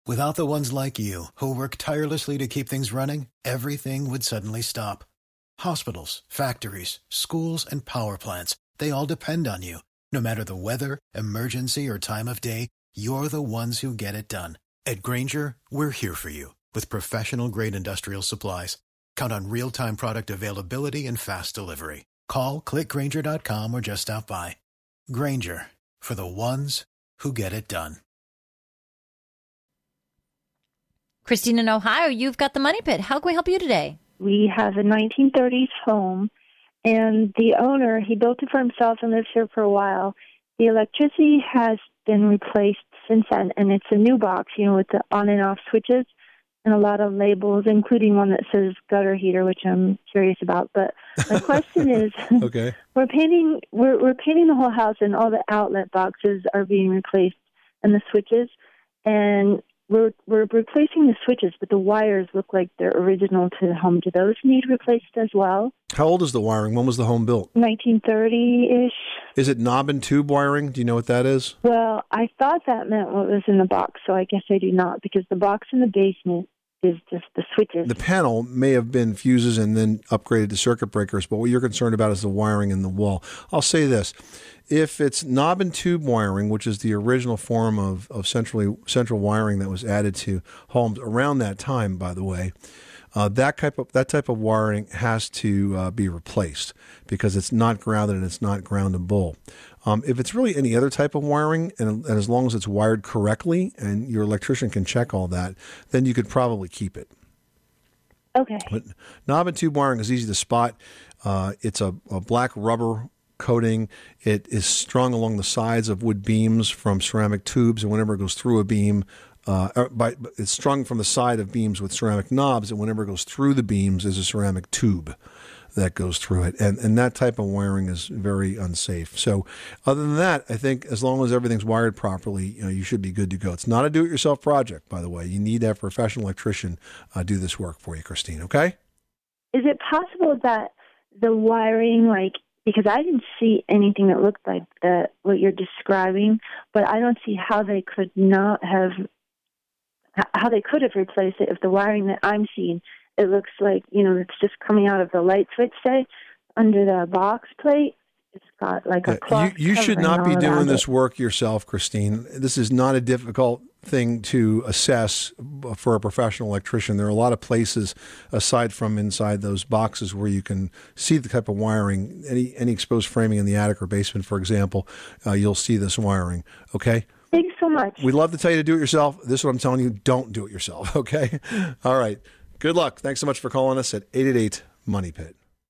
Without the ones like you, who work tirelessly to keep things running, everything would suddenly stop. Hospitals, factories, schools, and power plants, they all depend on you. No matter the weather, emergency, or time of day, you're the ones who get it done. At Grainger, we're here for you with professional-grade industrial supplies. Count on real-time product availability and fast delivery. Call, click Grainger.com, or just stop by. Grainger, for the ones who get it done. Christine in Ohio, you've got the Money Pit. How can we help you today? We have a 1930s home, and the owner, he built it for himself and lives here for a while. The electricity has been replaced since then, and it's a new box, with the on and off switches and a lot of labels, including one that says gutter heater, which I'm curious about. But my question is, okay, we're painting the whole house, and all the outlet boxes are being replaced, and the switches, and we're replacing the switches, but the wires look like they're original to the home. Do those need replaced as well? How old is the wiring? When was the home built? 1930-ish. Is it knob and tube wiring? Do you know what that is? Well, I thought that meant what was in the box, so I guess I do not, because the box in the basement is just the switches. The panel may have been fuses and then upgraded to circuit breakers, but what you're concerned about is the wiring in the wall. I'll say this. If it's knob and tube wiring, which is the original form of central wiring that was added to homes around that time, by the way, that type of wiring has to be replaced because it's not grounded and it's not groundable. If it's really any other type of wiring, and as long as it's wired correctly and your electrician can check all that, then you could probably keep it. Okay. But knob and tube wiring is easy to spot. It's a black rubber coating. It is strung along the sides of wood beams from ceramic tubes, and whenever it goes through a beam, it's strung from the side of beams with ceramic knobs, and whenever it goes through the beams is a ceramic tube that goes through it. And that type of wiring is very unsafe. So other than that, I think as long as everything's wired properly, you should be good to go. It's not a do-it-yourself project, by the way. You need to have a professional electrician do this work for you, Christine, okay? Is it possible that the wiring, because I didn't see anything that looked like what you're describing, but I don't see how they could have replaced it if the wiring that I'm seeing, it looks like, it's just coming out of the light switch, say, under the box plate. It's got like a cloth. You should not be doing this work yourself, Christine. This is not a difficult thing to assess for a professional electrician. There are a lot of places aside from inside those boxes where you can see the type of wiring. Any exposed framing in the attic or basement, for example, you'll see this wiring. Okay? Thanks so much. We'd love to tell you to do it yourself. This is what I'm telling you. Don't do it yourself. Okay? All right. Good luck. Thanks so much for calling us at 888-MONEY-PIT.